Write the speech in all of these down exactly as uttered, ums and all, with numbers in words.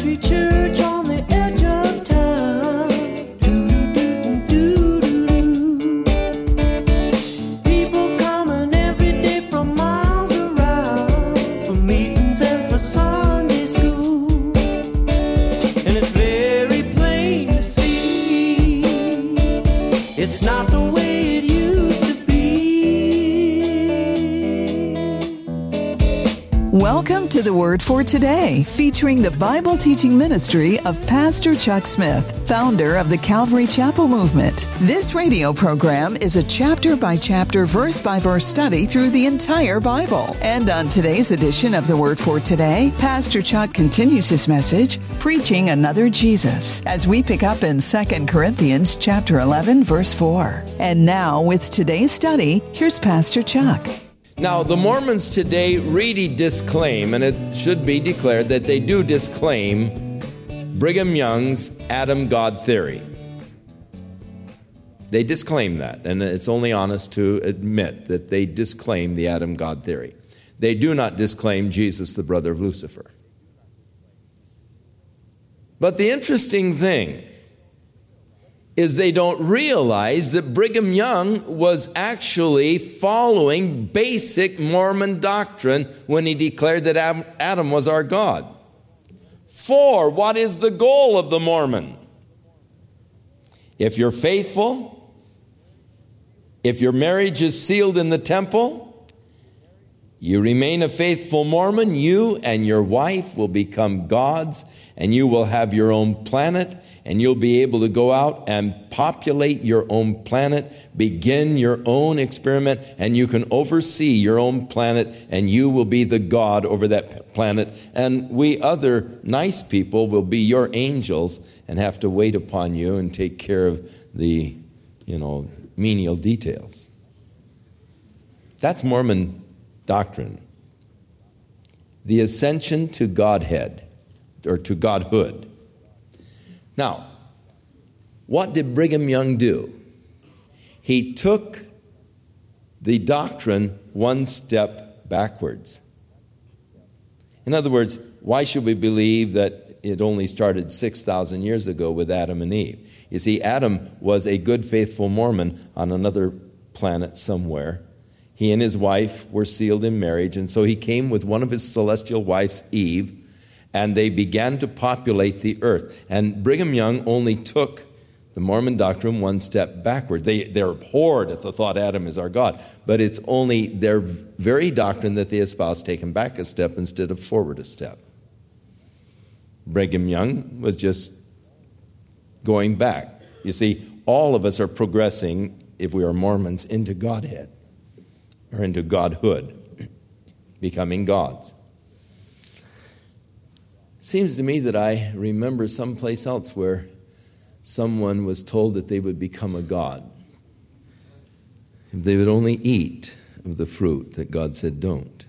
country church on the edge of town. Do-do-do-do-do-do. People coming every day from miles around for meetings and for Sunday school. And it's very plain to see it's not the way it used to be. Welcome to the Word for Today, featuring the Bible teaching ministry of Pastor Chuck Smith, founder of the Calvary Chapel Movement. This radio program is a chapter-by-chapter, verse-by-verse study through the entire Bible. And on today's edition of the Word for Today, Pastor Chuck continues his message, Preaching Another Jesus, as we pick up in Second Corinthians chapter eleven, verse four. And now, with today's study, here's Pastor Chuck. Now, the Mormons today really disclaim, and it should be declared that they do disclaim Brigham Young's Adam God theory. They disclaim that, and it's only honest to admit that they disclaim the Adam God theory. They do not disclaim Jesus, the brother of Lucifer. But the interesting thing is they don't realize that Brigham Young was actually following basic Mormon doctrine when he declared that Adam was our God. For what is the goal of the Mormon? If you're faithful, if your marriage is sealed in the temple, you remain a faithful Mormon, you and your wife will become gods, and you will have your own planet, and you'll be able to go out and populate your own planet, begin your own experiment, and you can oversee your own planet, and you will be the God over that planet. And we other nice people will be your angels and have to wait upon you and take care of the, you know, menial details. That's Mormon doctrine. The ascension to Godhead, or to Godhood. Now, what did Brigham Young do? He took the doctrine one step backwards. In other words, why should we believe that it only started six thousand years ago with Adam and Eve? You see, Adam was a good, faithful Mormon on another planet somewhere. He and his wife were sealed in marriage, and so he came with one of his celestial wives, Eve, and they began to populate the earth. And Brigham Young only took the Mormon doctrine one step backward. They, they're abhorred at the thought Adam is our God. But it's only their very doctrine that they espouse taken back a step instead of forward a step. Brigham Young was just going back. You see, all of us are progressing, if we are Mormons, into Godhead, or into Godhood, becoming gods. Seems to me that I remember someplace else where someone was told that they would become a god if they would only eat of the fruit that God said don't.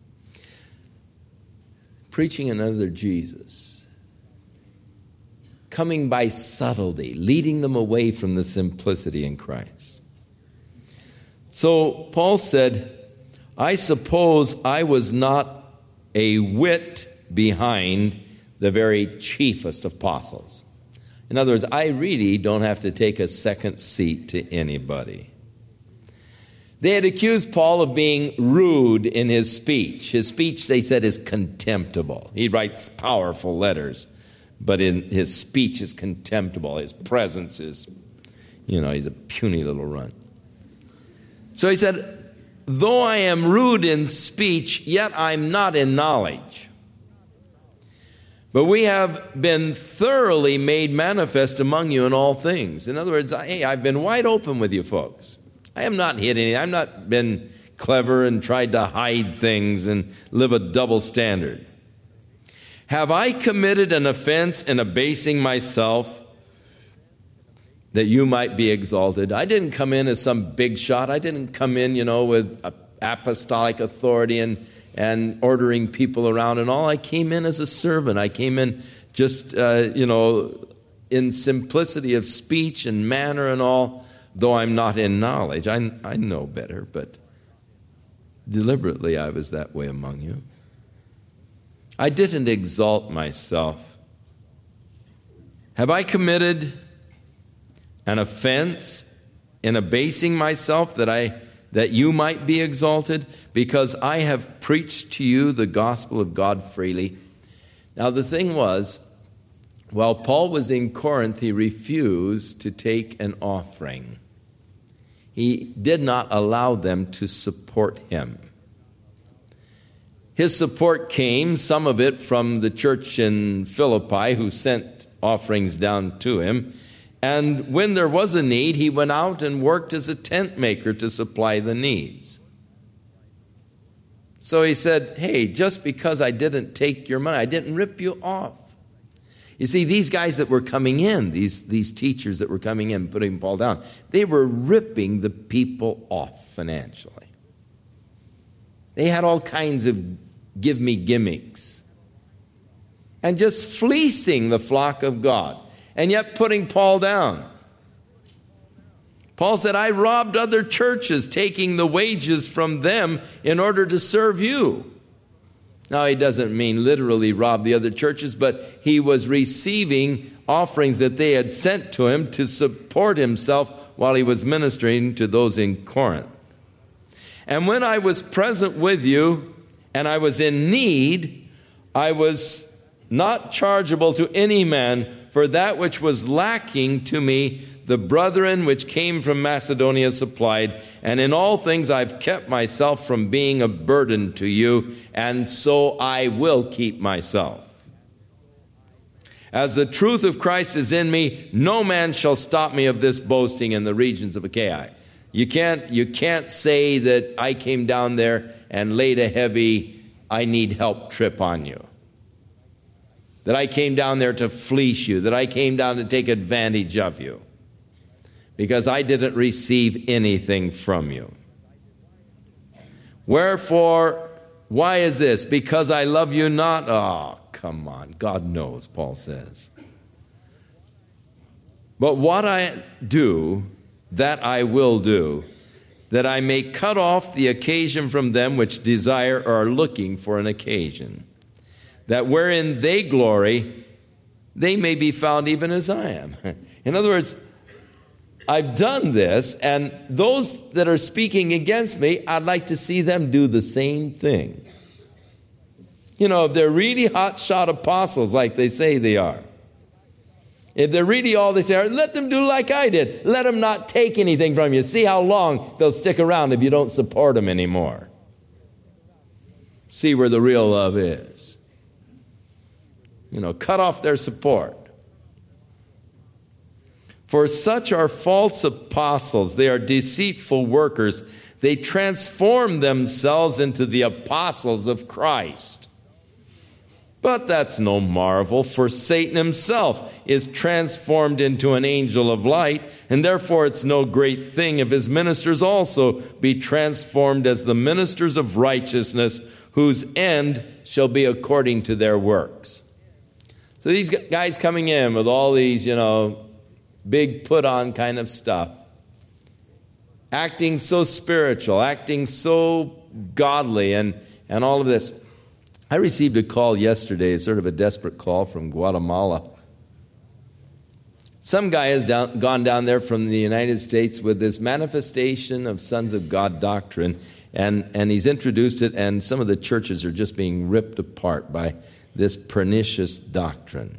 Preaching another Jesus, coming by subtlety, leading them away from the simplicity in Christ. So Paul said, I suppose I was not a whit behind the very chiefest of apostles. In other words, I really don't have to take a second seat to anybody. They had accused Paul of being rude in his speech. His speech, they said, is contemptible. He writes powerful letters, but in his speech is contemptible. His presence is, you know, he's a puny little runt. So he said, though I am rude in speech, yet I'm not in knowledge. But we have been thoroughly made manifest among you in all things. In other words, I, hey, I've been wide open with you folks. I have not hid anything. I've not been clever and tried to hide things and live a double standard. Have I committed an offense in abasing myself that you might be exalted? I didn't come in as some big shot. I didn't come in, you know, with apostolic authority and and ordering people around and all. I came in as a servant. I came in just, uh, you know, in simplicity of speech and manner and all, though I'm not in knowledge. I, I know better, but deliberately I was that way among you. I didn't exalt myself Have I committed an offense in abasing myself that I that you might be exalted? Because I have preached to you the gospel of God freely. Now the thing was, while Paul was in Corinth, he refused to take an offering. He did not allow them to support him. His support came, some of it from the church in Philippi, who sent offerings down to him. And when there was a need, he went out and worked as a tent maker to supply the needs. So he said, hey, just because I didn't take your money, I didn't rip you off. You see, these guys that were coming in, these, these teachers that were coming in, putting Paul down, they were ripping the people off financially. They had all kinds of give-me gimmicks and just fleecing the flock of God, and yet putting Paul down. Paul said, I robbed other churches, taking the wages from them in order to serve you. Now, he doesn't mean literally rob the other churches, but he was receiving offerings that they had sent to him to support himself while he was ministering to those in Corinth. And when I was present with you and I was in need, I was not chargeable to any man, for that which was lacking to me, the brethren which came from Macedonia supplied, and in all things I've kept myself from being a burden to you, and so I will keep myself. As the truth of Christ is in me, no man shall stop me of this boasting in the regions of Achaia. You can't, you can't say that I came down there and laid a heavy, I need help trip on you. That I came down there to fleece you, that I came down to take advantage of you. Because I didn't receive anything from you. Wherefore, why is this? Because I love you not? Oh, come on. God knows, Paul says. But what I do, that I will do, that I may cut off the occasion from them which desire or are looking for an occasion, that wherein they glory, they may be found even as I am. In other words, I've done this, and those that are speaking against me, I'd like to see them do the same thing. You know, if they're really hotshot apostles like they say they are, if they're really all they say are, let them do like I did. Let them not take anything from you. See how long they'll stick around if you don't support them anymore. See where the real love is. You know, cut off their support. For such are false apostles. They are deceitful workers. They transform themselves into the apostles of Christ. But that's no marvel, for Satan himself is transformed into an angel of light, and therefore it's no great thing if his ministers also be transformed as the ministers of righteousness, whose end shall be according to their works. So these guys coming in with all these, you know, big put-on kind of stuff, acting so spiritual, acting so godly, and, and all of this. I received a call yesterday, sort of a desperate call from Guatemala. Some guy has down, gone down there from the United States with this manifestation of Sons of God doctrine, and, and he's introduced it, and some of the churches are just being ripped apart by this pernicious doctrine.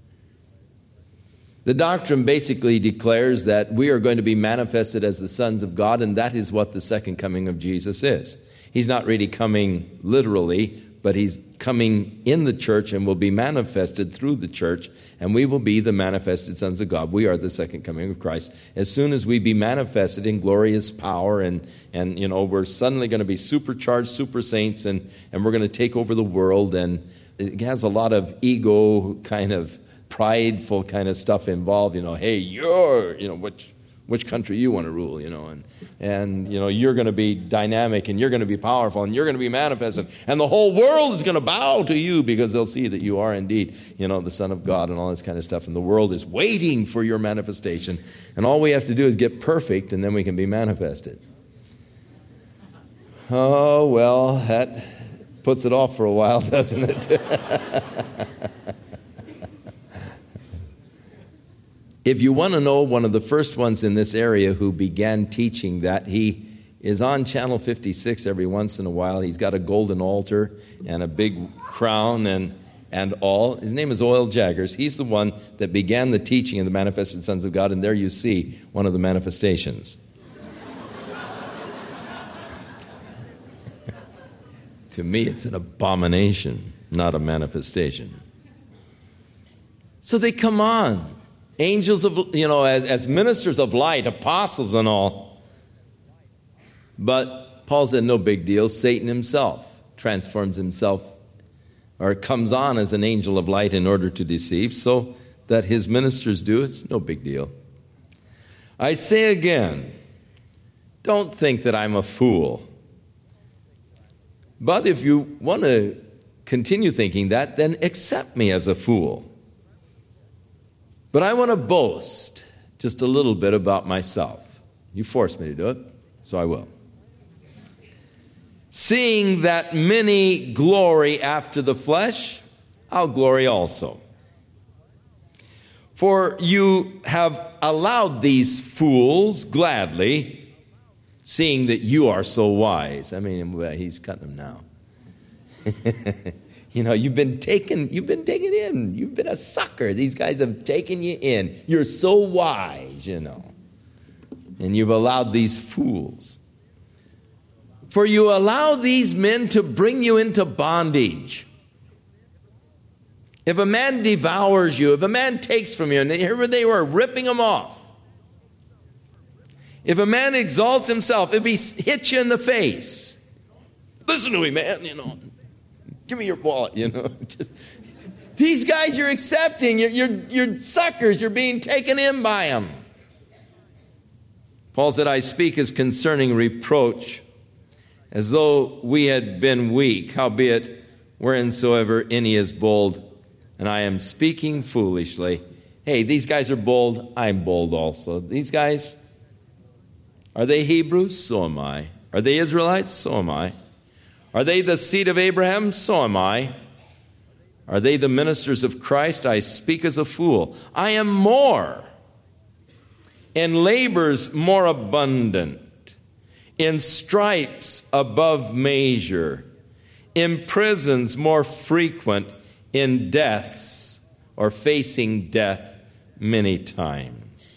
The doctrine basically declares that we are going to be manifested as the sons of God, and that is what the second coming of Jesus is. He's not really coming literally, but he's coming in the church and will be manifested through the church, and we will be the manifested sons of God. We are the second coming of Christ. As soon as we be manifested in glorious power, and, and you know, we're suddenly going to be supercharged super saints, and, and we're going to take over the world, and it has a lot of ego kind of prideful kind of stuff involved, you know, hey, you're, you know, which which country you want to rule, you know, and, and you know, you're going to be dynamic, and you're going to be powerful, and you're going to be manifested, and the whole world is going to bow to you because they'll see that you are indeed, you know, the Son of God and all this kind of stuff, and the world is waiting for your manifestation, and all we have to do is get perfect, and then we can be manifested. Oh, well, that puts it off for a while, doesn't it? If you want to know one of the first ones in this area who began teaching that, he is on Channel fifty-six every once in a while. He's got a golden altar and a big crown and, and all. His name is Oil Jaggers. He's the one that began the teaching of the Manifested Sons of God, and there you see one of the manifestations. To me, it's an abomination, not a manifestation. So they come on, angels of, you know, as, as ministers of light, apostles and all. But Paul said, no big deal. Satan himself transforms himself or comes on as an angel of light in order to deceive, so that his ministers do. It's no big deal. I say again, don't think that I'm a fool. But if you want to continue thinking that, then accept me as a fool. But I want to boast just a little bit about myself. You forced me to do it, so I will. Seeing that many glory after the flesh, I'll glory also. For you have allowed these fools gladly, seeing that you are so wise. I mean, well, he's cutting them now. You know, you've been taken, you've been taken in. You've been a sucker. These guys have taken you in. You're so wise, you know. And you've allowed these fools. For you allow these men to bring you into bondage. If a man devours you, if a man takes from you, and here they were ripping them off. If a man exalts himself, if he hits you in the face, listen to me, man, you know, give me your wallet, you know. Just, these guys you're accepting, you're, you're, you're suckers, you're being taken in by them. Paul said, I speak as concerning reproach, as though we had been weak, howbeit whereinsoever any is bold, and I am speaking foolishly. Hey, these guys are bold, I'm bold also. These guys, are they Hebrews? So am I. Are they Israelites? So am I. Are they the seed of Abraham? So am I. Are they the ministers of Christ? I speak as a fool. I am more, in labors more abundant, in stripes above measure, in prisons more frequent, in deaths or facing death many times.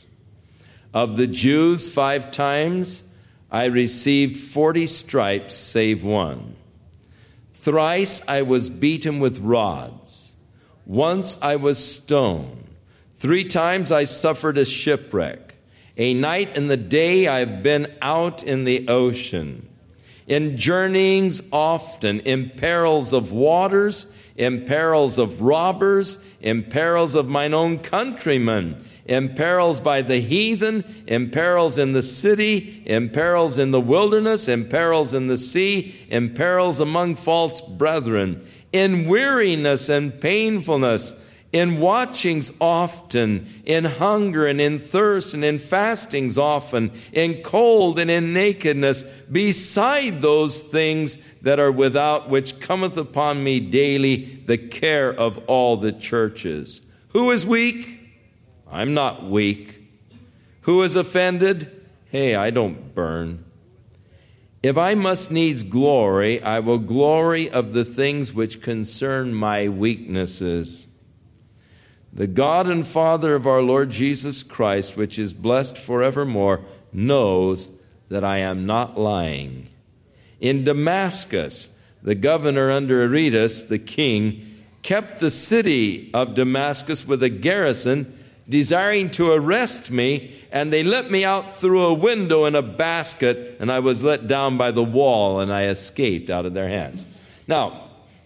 Of the Jews, five times I received forty stripes, save one. Thrice I was beaten with rods. Once I was stoned. Three times I suffered a shipwreck. A night and the day I have been out in the ocean. In journeyings often, in perils of waters, in perils of robbers, in perils of mine own countrymen, in perils by the heathen, in perils in the city, in perils in the wilderness, in perils in the sea, in perils among false brethren, in weariness and painfulness, in watchings often, in hunger and in thirst and in fastings often, in cold and in nakedness, beside those things that are without, which cometh upon me daily, the care of all the churches. Who is weak? I'm not weak. Who is offended? Hey, I don't burn. If I must needs glory, I will glory of the things which concern my weaknesses. The God and Father of our Lord Jesus Christ, which is blessed forevermore, knows that I am not lying. In Damascus, the governor under Aretas, the king, kept the city of Damascus with a garrison, desiring to arrest me, and they let me out through a window in a basket, and I was let down by the wall, and I escaped out of their hands. Now,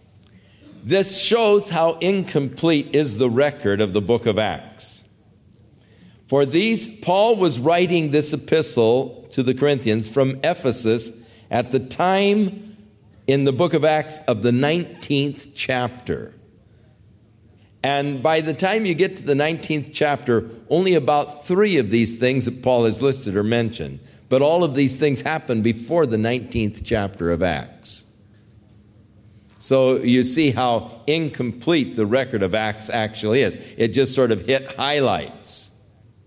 this shows how incomplete is the record of the book of Acts. For these, Paul was writing this epistle to the Corinthians from Ephesus at the time in the book of Acts of the nineteenth chapter. And by the time you get to the nineteenth chapter, only about three of these things that Paul has listed are mentioned. But all of these things happened before the nineteenth chapter of Acts. So you see how incomplete the record of Acts actually is. It just sort of hit highlights.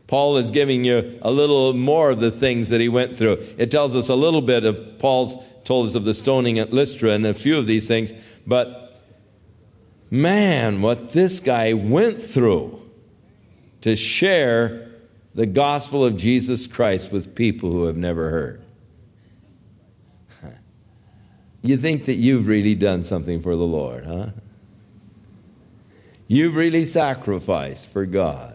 Paul is giving you a little more of the things that he went through. It tells us a little bit of Paul's, told us of the stoning at Lystra and a few of these things. But man, what this guy went through to share the gospel of Jesus Christ with people who have never heard. You think that you've really done something for the Lord, huh? You've really sacrificed for God.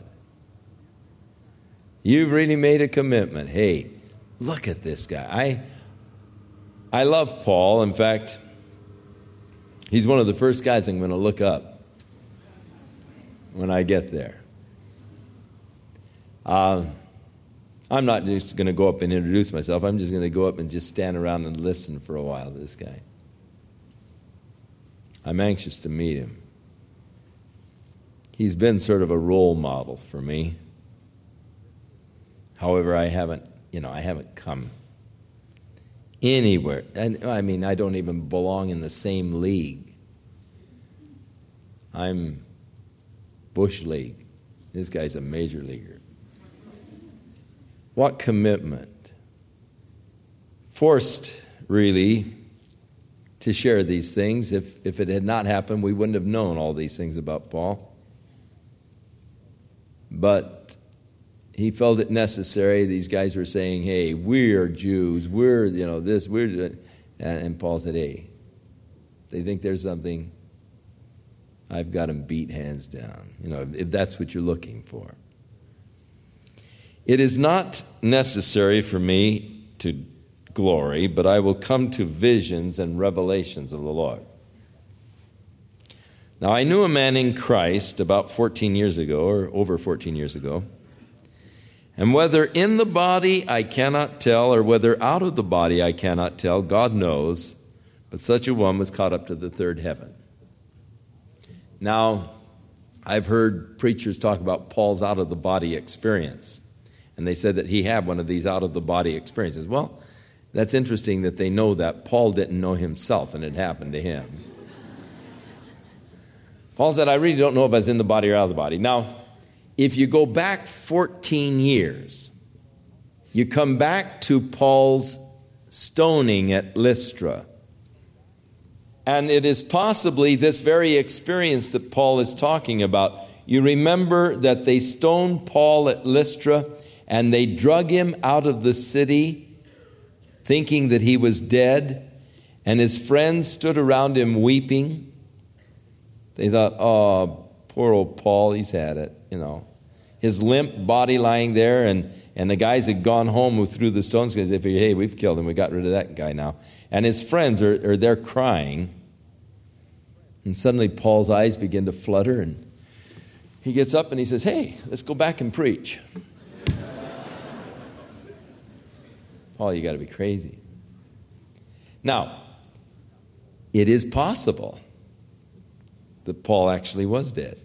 You've really made a commitment. Hey, look at this guy. I, I love Paul. In fact, he's one of the first guys I'm going to look up when I get there. Uh, I'm not just going to go up and introduce myself. I'm just going to go up and just stand around and listen for a while to this guy. I'm anxious to meet him. He's been sort of a role model for me. However, I haven't, you know, I haven't come anywhere. And I mean, I don't even belong in the same league. I'm Bush League. This guy's a major leaguer. What commitment. Forced, really, to share these things. If, if it had not happened, we wouldn't have known all these things about Paul. But he felt it necessary. These guys were saying, hey, we're Jews. We're, you know, this, we're... And, and Paul said, hey, they think there's something, I've got them beat hands down. You know, if, if that's what you're looking for. It is not necessary for me to glory, but I will come to visions and revelations of the Lord. Now, I knew a man in Christ about fourteen years ago, or over fourteen years ago, and whether in the body I cannot tell, or whether out of the body I cannot tell, God knows, but such a one was caught up to the third heaven. Now, I've heard preachers talk about Paul's out-of-the-body experience. And they said that he had one of these out-of-the-body experiences. Well, that's interesting that they know that. Paul didn't know himself, and it happened to him. Paul said, I really don't know if I was in the body or out of the body. Now, if you go back fourteen years, you come back to Paul's stoning at Lystra. And it is possibly this very experience that Paul is talking about. You remember that they stoned Paul at Lystra, and they drug him out of the city, thinking that he was dead, and his friends stood around him weeping. They thought, oh, poor old Paul, he's had it, you know. His limp body lying there, and, and the guys had gone home who threw the stones because they figured, hey, we've killed him, we got rid of that guy now. And his friends are, are there crying, and suddenly Paul's eyes begin to flutter, and he gets up and he says, hey, let's go back and preach. Paul, you got to be crazy. Now, it is possible that Paul actually was dead,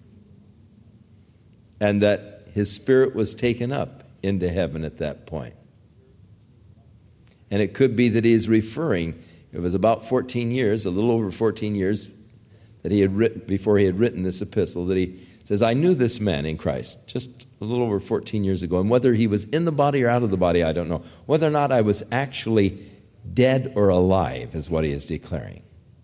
and that his spirit was taken up into heaven at that point. And it could be that he is referring, it was about fourteen years, a little over fourteen years, that he had written, before he had written this epistle, that he says, I knew this man in Christ just a little over fourteen years ago, and whether he was in the body or out of the body, I don't know. Whether or not I was actually dead or alive is what he is declaring.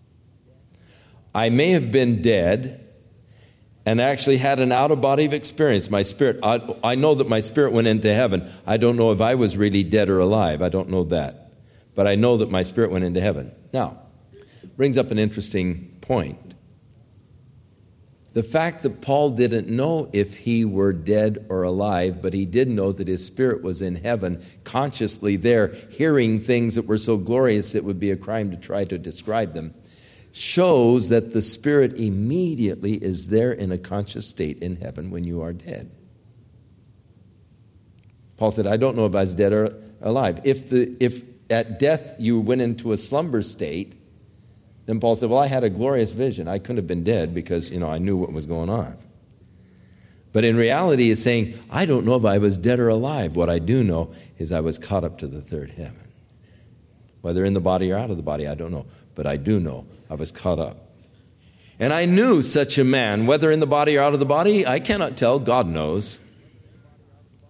I may have been dead and actually had an out-of-body experience. My spirit, I, I know that my spirit went into heaven. I don't know if I was really dead or alive. I don't know that. But I know that my spirit went into heaven. Now, brings up an interesting point. The fact that Paul didn't know if he were dead or alive, but he did know that his spirit was in heaven, consciously there, hearing things that were so glorious it would be a crime to try to describe them, shows that the spirit immediately is there in a conscious state in heaven when you are dead. Paul said, I don't know if I was dead or alive. If the if at death you went into a slumber state, then Paul said, well, I had a glorious vision. I couldn't have been dead because, you know, I knew what was going on. But in reality, he's saying, I don't know if I was dead or alive. What I do know is I was caught up to the third heaven. Whether in the body or out of the body, I don't know. But I do know I was caught up. And I knew such a man, whether in the body or out of the body, I cannot tell. God knows.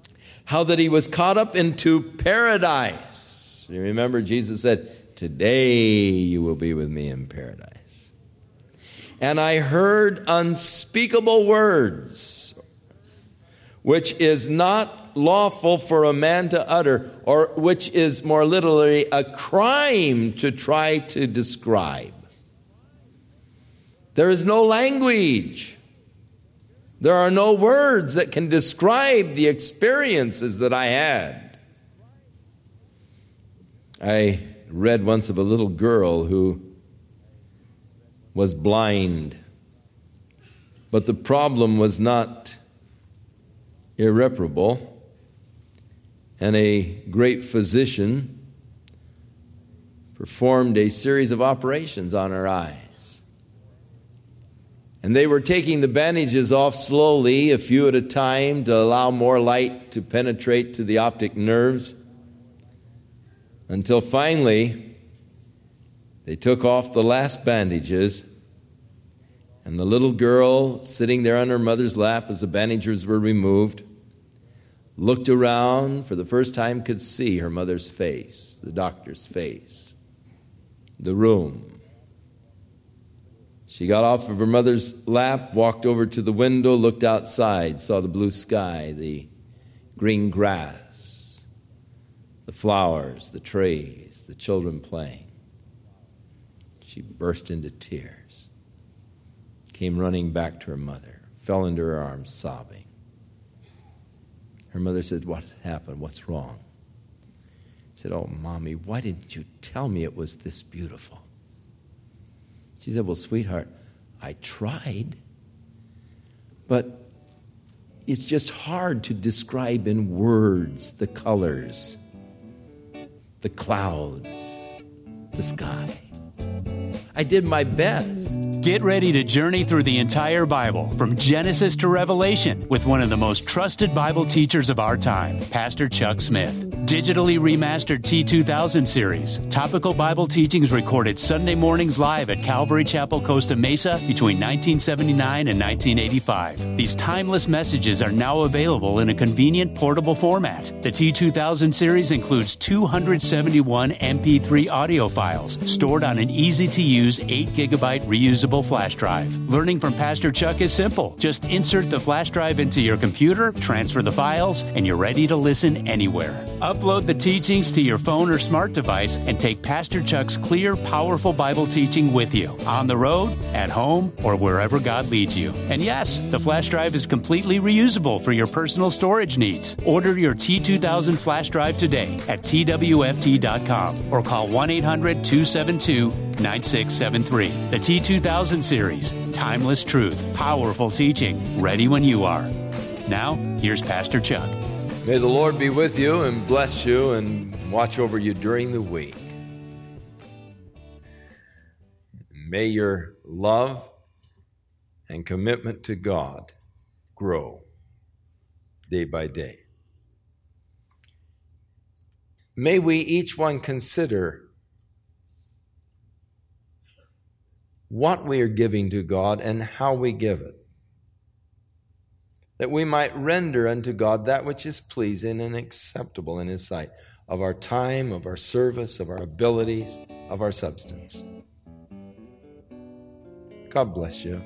how that he was caught up into paradise. You remember Jesus said, "Today you will be with me in paradise." And I heard unspeakable words, which is not lawful for a man to utter, or which is more literally a crime to try to describe. There is no language. There are no words that can describe the experiences that I had. I read once of a little girl who was blind, but the problem was not irreparable, and a great physician performed a series of operations on her eyes. And they were taking the bandages off slowly, a few at a time, to allow more light to penetrate to the optic nerves, until finally they took off the last bandages, and the little girl, sitting there on her mother's lap as the bandages were removed, looked around, for the first time could see her mother's face, the doctor's face, the room. She got off of her mother's lap, walked over to the window, looked outside, saw the blue sky, the green grass, the flowers, the trees, the children playing. She burst into tears, came running back to her mother, fell into her arms sobbing. Her mother said, "What's happened? What's wrong?" She said, "Oh, Mommy, why didn't you tell me it was this beautiful?" She said, "Well, sweetheart, I tried, but it's just hard to describe in words the colors, the clouds, the sky. I did my best." Get ready to journey through the entire Bible, from Genesis to Revelation, with one of the most trusted Bible teachers of our time, Pastor Chuck Smith. Digitally remastered T two thousand series, topical Bible teachings recorded Sunday mornings live at Calvary Chapel, Costa Mesa between nineteen seventy-nine and nineteen eighty-five. These timeless messages are now available in a convenient portable format. The T two thousand series includes two hundred seventy-one M P three audio files stored on an easy-to-use eight gigabyte reusable flash drive. Learning from Pastor Chuck is simple. Just insert the flash drive into your computer, transfer the files, and you're ready to listen anywhere. Upload the teachings to your phone or smart device and take Pastor Chuck's clear, powerful Bible teaching with you, on the road, at home, or wherever God leads you. And yes, the flash drive is completely reusable for your personal storage needs. Order your T two thousand flash drive today at T W F T dot com or call one eight hundred two seven two nine six seven three. The T two thousand series, timeless truth, powerful teaching, ready when you are. Now, here's Pastor Chuck. May the Lord be with you and bless you and watch over you during the week. May your love and commitment to God grow day by day. May we each one consider what we are giving to God and how we give it, that we might render unto God that which is pleasing and acceptable in His sight, of our time, of our service, of our abilities, of our substance. God bless you.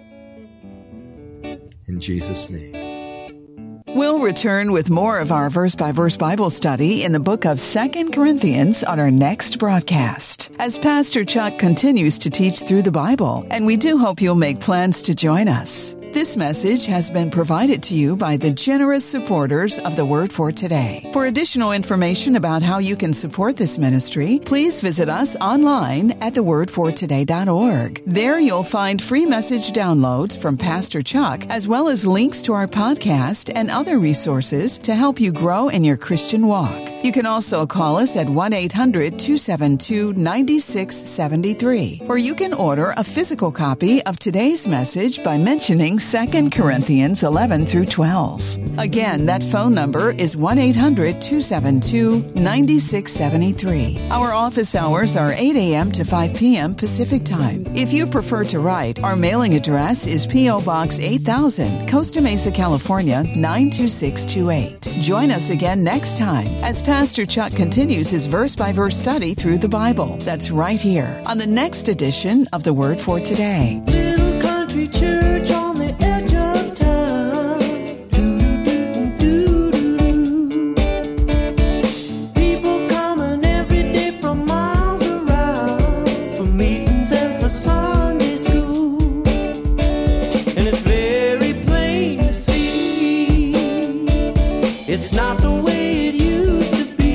In Jesus' name. We'll return with more of our verse-by-verse Bible study in the book of Second Corinthians on our next broadcast, as Pastor Chuck continues to teach through the Bible, and we do hope you'll make plans to join us. This message has been provided to you by the generous supporters of the Word for Today. For additional information about how you can support this ministry, please visit us online at the word for today dot org. There you'll find free message downloads from Pastor Chuck, as well as links to our podcast and other resources to help you grow in your Christian walk. You can also call us at one eight hundred two seven two nine six seven three, or you can order a physical copy of today's message by mentioning Second Corinthians eleven through twelve. Again, that phone number is one eight hundred two seven two nine six seven three. Our office hours are eight a.m. to five p.m. Pacific Time. If you prefer to write, our mailing address is P O. Box eight thousand, Costa Mesa, California nine two six two eight. Join us again next time as Pastor Chuck continues his verse-by-verse study through the Bible. That's right here on the next edition of The Word for Today. Little country church on the edge of town. Do-do-do-do-do-do. People coming every day from miles around for meetings and for Sunday school. And it's very plain to see it's not the way it used to be.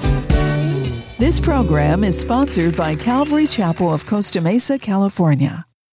This program is sponsored by Calvary Chapel of Costa Mesa, California.